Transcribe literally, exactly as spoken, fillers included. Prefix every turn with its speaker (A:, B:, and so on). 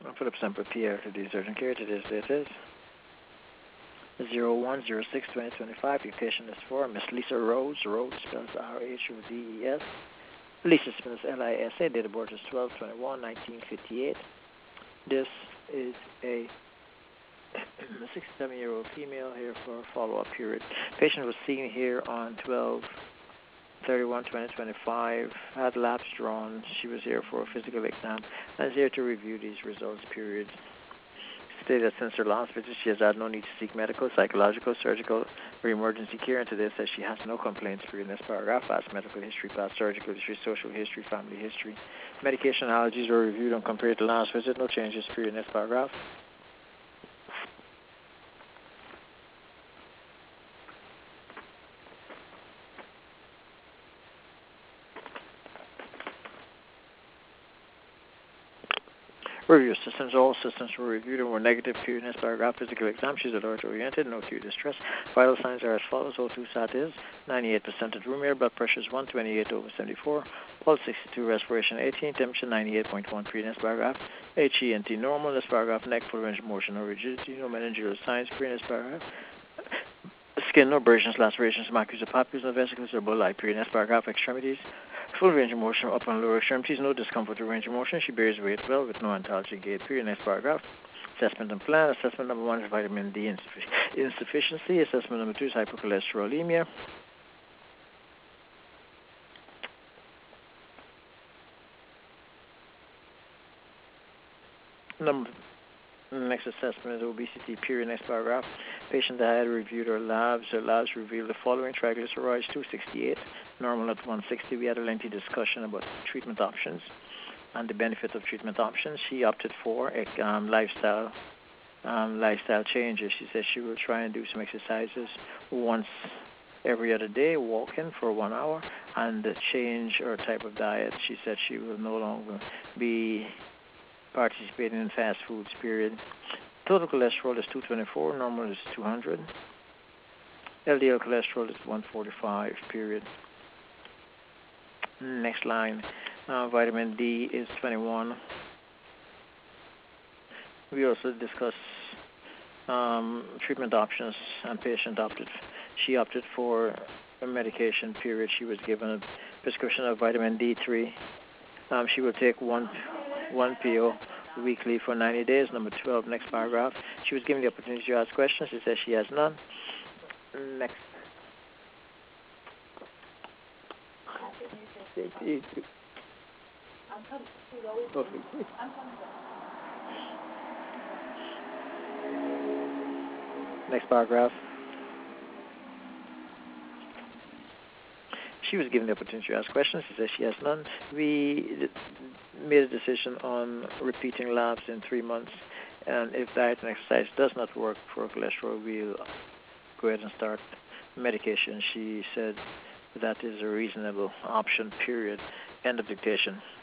A: Philip Semper Pierre to do urgent care. Today's date is zero one zero six twenty twenty-five. Your patient is for Miss Lisa Rhodes. Rhodes spells R H O D E S. Lisa spells L I S A. Date of birth is twelve twenty-one nineteen fifty-eight. This is a sixty-seven-year-old female here for a follow-up period. Patient was seen here on twelve thirty-one twenty twenty-five, had labs drawn. She was here for a physical exam and is here to review these results period. Stated that since her last visit, she has had no need to seek medical, psychological, surgical, or emergency care, and today says she has no complaints period. In this paragraph, past medical history, past surgical history, social history, family history. Medication allergies were reviewed and compared to last visit. No changes period. In this paragraph. Review systems. All systems were reviewed and were negative period. In this paragraph, physical exam. She's alert oriented, no acute distress. Vital signs are as follows. O two sat is ninety-eight percent at room air. Blood pressure is one twenty-eight over seventy-four. Pulse sixty-two. Respiration eighteen. Temperature ninety-eight point one period. In this paragraph, H E N T normal. In this paragraph, neck full range of motion, no rigidity, no meningeal signs period. In this paragraph, skin, no abrasions, lacerations, macular papules, no vesicles or bullae period. In this paragraph, extremities. Full range of motion, upper and lower extremities, no discomfort or range of motion. She bears weight well with no antalgic gait period. Next paragraph. Assessment and plan. Assessment number one is vitamin D insuffic- insufficiency. Assessment number two is hypercholesterolemia. Number Next assessment is obesity period. Next paragraph. Patient that had reviewed her labs. Her labs revealed the following: triglycerides two sixty-eight, normal at one sixty. We had a lengthy discussion about treatment options and the benefit of treatment options. She opted for a um, lifestyle um, lifestyle changes. She says she will try and do some exercises once every other day, walking for one hour, and change her type of diet. She said she will no longer be participating in fast foods period. Total cholesterol is two twenty-four, normal is two hundred. L D L cholesterol is one forty-five period. Next line, uh, vitamin D is twenty-one. We also discuss um, treatment options, and patient opted. She opted for a medication period. She was given a prescription of vitamin D three. Um, she will take one one P O weekly for ninety days. Number twelve, next paragraph. She was given the opportunity to ask questions. She says she has none. Next. Next paragraph. She was given the opportunity to ask questions. She says she has none. We made a decision on repeating labs in three months. And if diet and exercise does not work for cholesterol, we'll go ahead and start medication. She said that is a reasonable option, period. End of dictation.